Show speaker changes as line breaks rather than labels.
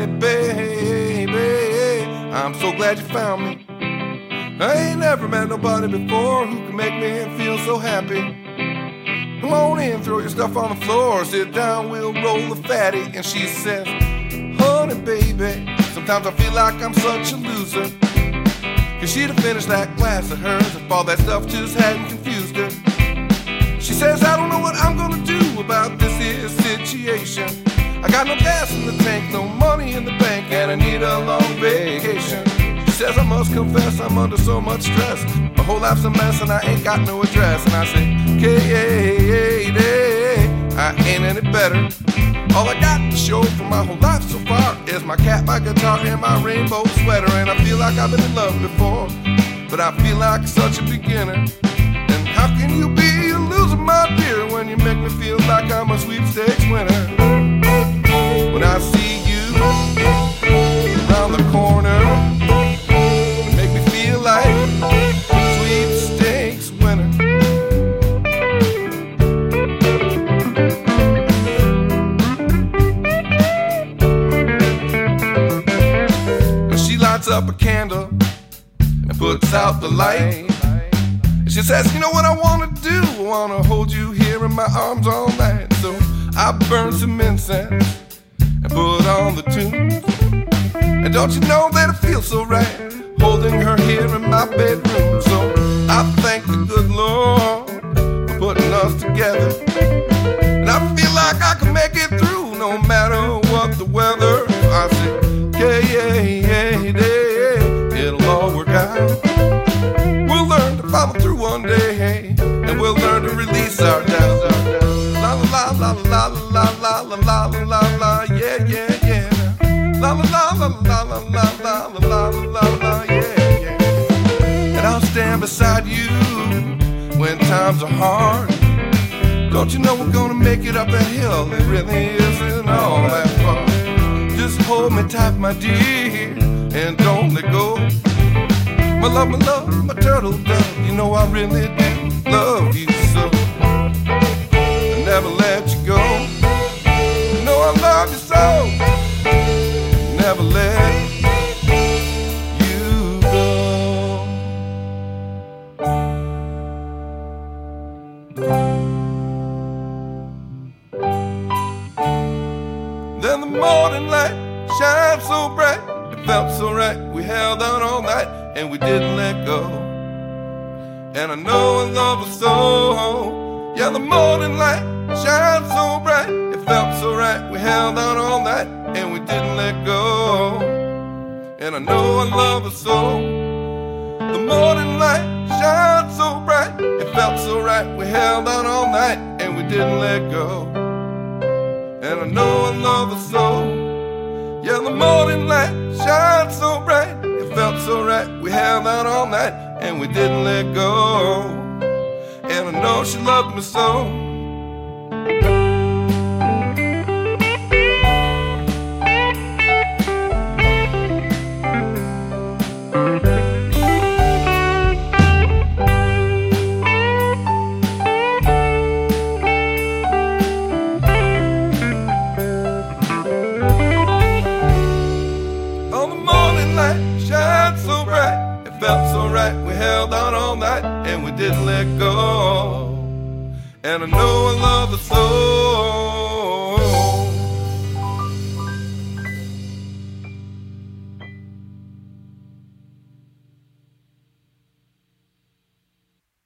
baby, I'm so glad you found me. I ain't never met nobody before who can make me feel so happy. Come on in, throw your stuff on the floor, sit down, we'll roll the fatty. And she says, honey, baby, sometimes I feel like I'm such a loser. Cause she'd have finished that glass of hers if all that stuff just hadn't confused her. She says, I don't know what I'm gonna do about this here situation. I got no gas in the tank, no money in the bank, and I need a long vacation. She says, I must confess, I'm under so much stress. My whole life's a mess and I ain't got no address. And I say, Katie, I ain't any better. All I got to show for my whole life so far is my cat, my guitar, and my rainbow sweater. And I feel like I've been in love before, but I feel like such a beginner. And how can you be a loser, my dear, when you make me feel like I'm a sweepstakes winner? When I see you around the corner, you make me feel like a sweepstakes winner. She lights up a candle and puts out the light. She says, you know what I wanna do? I wanna hold you here in my arms all night. So I burn some incense and put on the tunes. And don't you know that it feels so right holding her here in my bedroom? So I thank the good Lord for putting us together. And I feel like I can make it through no matter what the weather. I say, it'll all work out. We'll learn to follow through one day, and we'll learn to release our doubts. La la la la la la la la la la la, yeah yeah yeah. La la la la la la la la la la la, yeah yeah. And I'll stand beside you when times are hard. Don't you know we're gonna make it up that hill? It really isn't all that far. Just hold me tight, my dear, and don't let go. My love, my turtle dove, you know I really do love you so. I never let you go. You know I love you so. Never let you go. Then the morning light shined so bright, it felt so right. We held on all night and we didn't let go. And I know I love her so. Yeah, the morning light shined so bright, it felt so right. We held on all night and we didn't let go. And I know I love her so. The morning light shined so bright, it felt so right. We held on all night and we didn't let go. And I know I love her so. Yeah, the morning light shined so bright, it felt so right. We held out all night and we didn't let go. And I know she loved me so. Felt so right, we held on all night and we didn't let go. And I know I love her so.